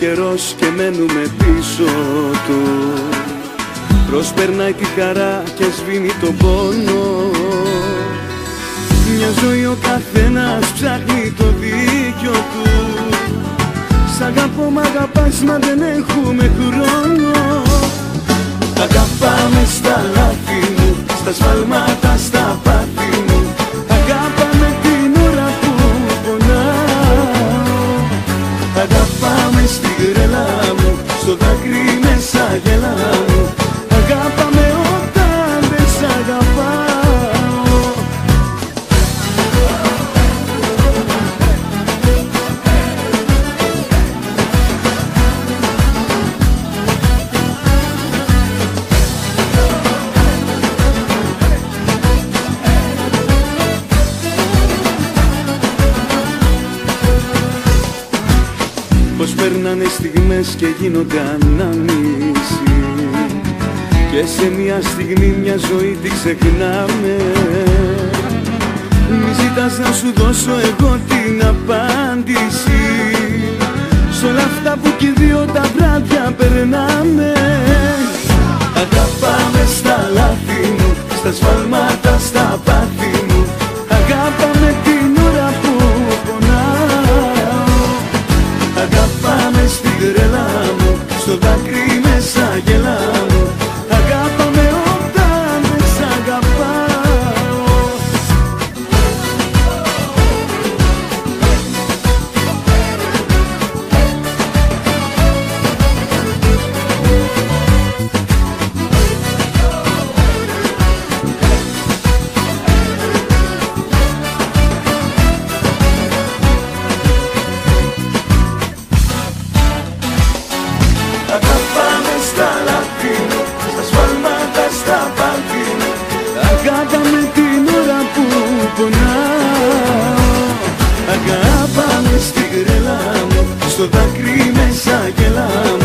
καιρός και μένουμε πίσω του. Προσπερνάει τη χαρά και σβήνει τον πόνο. Μια ζωή ο καθένας ψάχνει το δίκιο του. Σ' αγαπώ μ' αγαπάς μα δεν έχουμε χρόνο. Αγαπάμε στα λάθη μου, στα σφάλματα, στα πάθη μου. Αγάπαμε την ώρα που πονάω. Αγαπάμε στη γρέλα μου, στο δάκρυ μέσα γελάω. Αγάπαμε όταν δεν σ' αγαπάω. Πως περνάνε στιγμές και γίνονται ανάμνηση και σε μια στιγμή μια ζωή τη ξεχνάμε. Μη ζητάς να σου δώσω εγώ την απάντηση σ' όλα αυτά που κι οι δύο τα βράδια περνάμε. Αγαπάμε στα λάθη μου, στα σφάλματα, στα πάθη μου. Αγάπαμε την ώρα που πονάω. Αγάπαμε στη γρέλα μου, στο δάκρυ μέσα γελάω. Αγάπαμε όταν δεν σ' αγαπάω. Αγάπαμε στα λάθη μου, στα σφάλματα, στα πάθη μου. Αγάπαμε την ώρα που πονάω. Αγάπαμε στη γρέλα μου, στο δάκρυ μέσα γελάω.